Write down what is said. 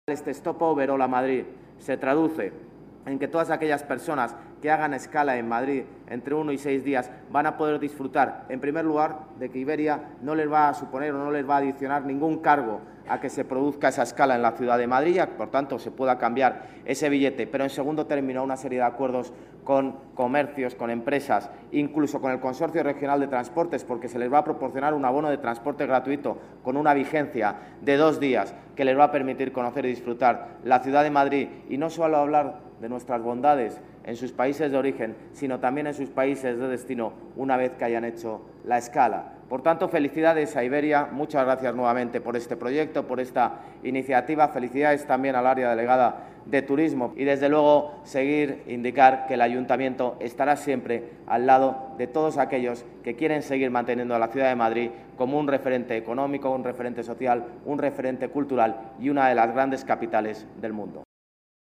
Este stopover Hola Madrid se traduce en que todas aquellas personas que hagan escala en Madrid entre 1 y 6 días van a poder disfrutar, en primer lugar, de que Iberia no les va a suponer o no les va a adicionar ningún cargo a que se produzca esa escala en la ciudad de Madrid, y por tanto se pueda cambiar ese billete, pero en segundo término una serie de acuerdos con comercios, con empresas, incluso con el Consorcio Regional de Transportes, porque se les va a proporcionar un abono de transporte gratuito con una vigencia de 2 días que les va a permitir conocer y disfrutar la ciudad de Madrid, y no solo hablar de nuestras bondades en sus países de origen, sino también en sus países de destino una vez que hayan hecho la escala. Por tanto, felicidades a Iberia, muchas gracias nuevamente por este proyecto, por esta iniciativa, felicidades también al área delegada de Turismo y, desde luego, indicar que el Ayuntamiento estará siempre al lado de todos aquellos que quieren seguir manteniendo a la ciudad de Madrid como un referente económico, un referente social, un referente cultural y una de las grandes capitales del mundo.